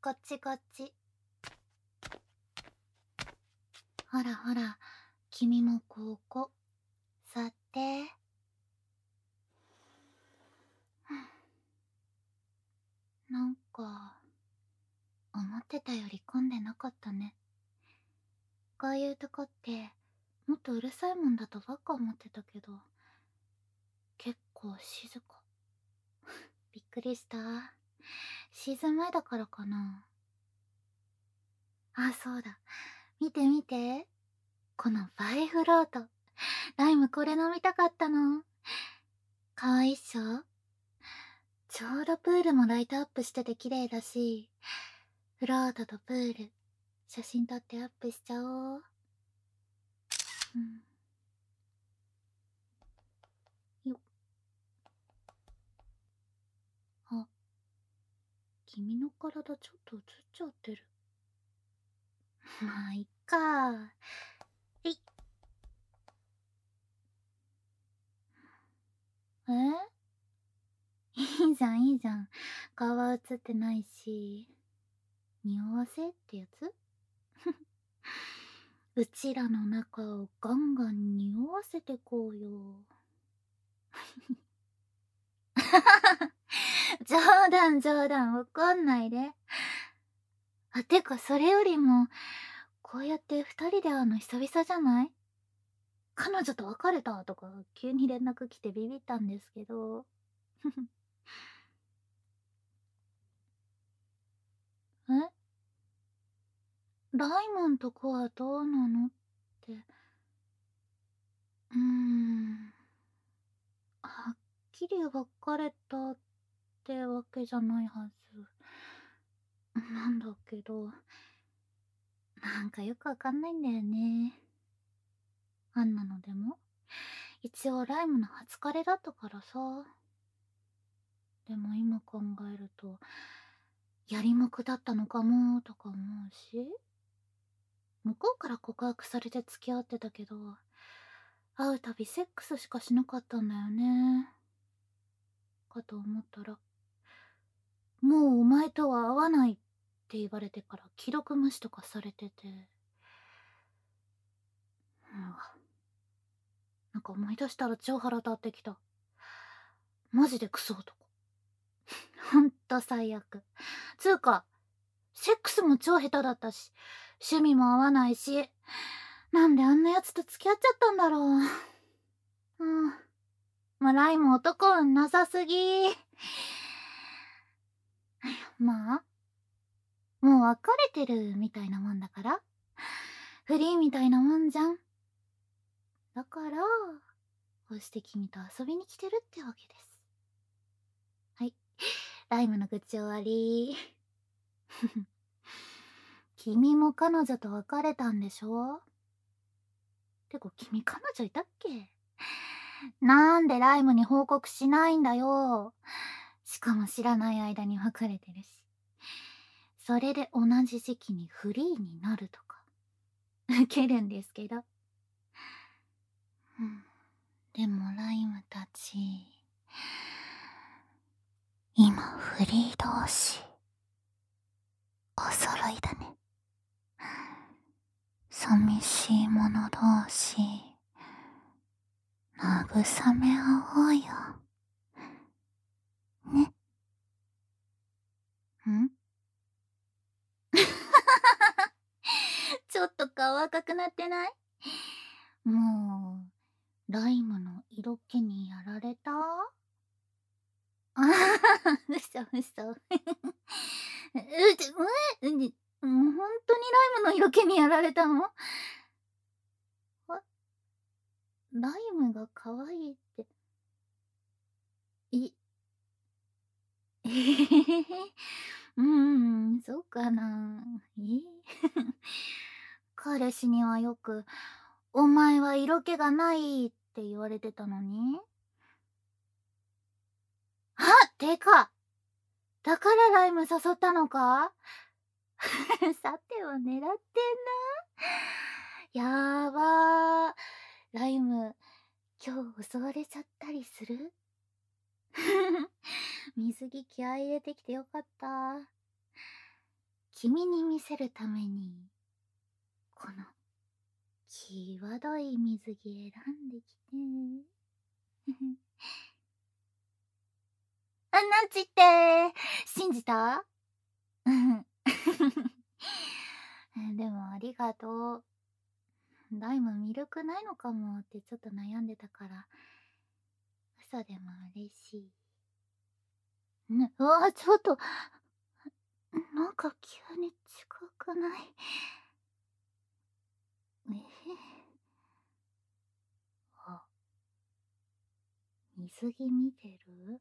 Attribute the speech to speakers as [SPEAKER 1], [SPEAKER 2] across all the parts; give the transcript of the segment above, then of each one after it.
[SPEAKER 1] ガチガチ。ほらほら、君もここ。座って。なんか、思ってたより混んでなかったね。こういうとこって、もっとうるさいもんだとばっか思ってたけど、結構静か。びっくりした。シーズン前だからかな。あ、そうだ。見て見て。この映えフロート。ライムこれ飲みたかったの。かわいいっしょ。ちょうどプールもライトアップしてて綺麗だし、フロートとプール、写真撮ってアップしちゃおう。よっ。あ、君の体ちょっと映っちゃってる。まあ、いっか。いえいいじゃん、いいじゃん。顔は映ってないし。匂わせってやつうちらの中をガンガン匂わせてこうよ。冗談冗談、怒んないで。あ、てかそれよりも、こうやって二人で会うの久々じゃない？彼女と別れたとか急に連絡来てビビったんですけど。え？ライモンとこはどうなのって。はっきり別れたってわけじゃないはず。なんだけど、なんかよくわかんないんだよね。あんなのでも一応ライムの初彼だったからさ。でも今考えると、やりもくだったのかもとか思うし、向こうから告白されて付き合ってたけど、会うたびセックスしかしなかったんだよね。かと思ったら、もうお前とは会わないって言われてから既読無視とかされてて。なんか思い出したら超腹立ってきた。マジでクソ男。ほんと最悪。つうか、セックスも超下手だったし、趣味も合わないし、なんであんな奴と付き合っちゃったんだろう。まあ、ライも男運なさすぎ。まあ、もう別れてるみたいなもんだから。フリーみたいなもんじゃん。だから、こうして君と遊びに来てるってわけです。はい。ライムの愚痴終わり。君も彼女と別れたんでしょ？てか君彼女いたっけ？なんでライムに報告しないんだよ。しかも知らない間に別れてるし。それで同じ時期にフリーになるとか。ウケるんですけど。でもライムたち、今フリー同士、お揃いだね。寂しい者同士、慰め合おうよ。ね。ちょっと顔赤くなってない？もう、ライムの色気にやられた？あはは、嘘嘘。本当にライムの色気にやられたの？ライムが可愛いって。い、えへへへ。そうかな。彼氏にはよく、お前は色気がないって言われてたのに。あ、てか、だからライム誘ったのか？さては狙ってんな。やばー。ライム、今日襲われちゃったりする？水着気合い入れてきてよかった。 君に見せるために、この、際どい水着選んできて。なんちって信じた？でもありがとう。ライム魅力ないのかもってちょっと悩んでたから、嘘でも嬉しい。うわ、ちょっと、なんか急に近くない？あ、水着見てる？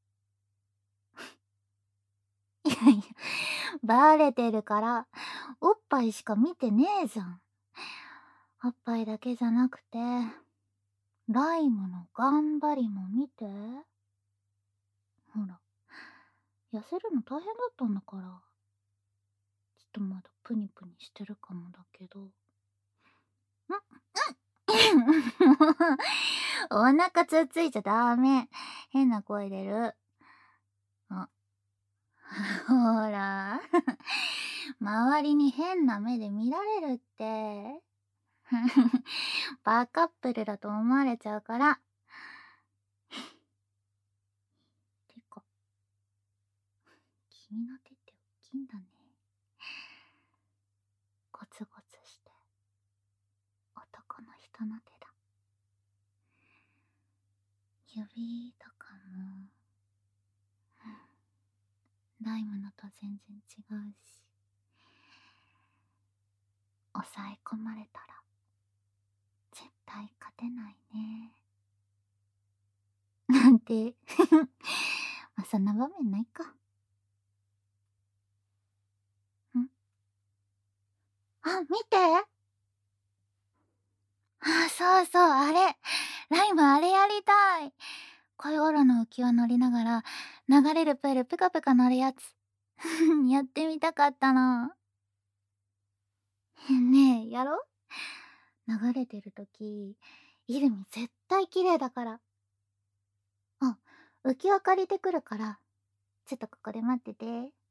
[SPEAKER 1] いやいや、バレてるから、おっぱいしか見てねえじゃん。おっぱいだけじゃなくて、ライムの頑張りも見て。ほら、痩せるの大変だったんだから。ちょっとまだプニプニしてるかもだけど。お腹つっついちゃダメ。変な声出る。あ、ほら。周りに変な目で見られるって。バカップルだと思われちゃうから。てか、君の手って大きいんだね。ゴツゴツして男の人の手だ。指とかも、ライムのと全然違うし、抑え込まれたら絶対勝てないね。なんてまあそんな場面ないか。あ、見て。あ、そうそう、あれ。ライムあれやりたい。恋オの浮き輪乗りながら、流れるプールプカプカ乗るやつ。やってみたかったな。ねえ、やろ？流れてるとき、イルミ絶対綺麗だから。あ、浮き輪借りてくるから、ちょっとここで待ってて。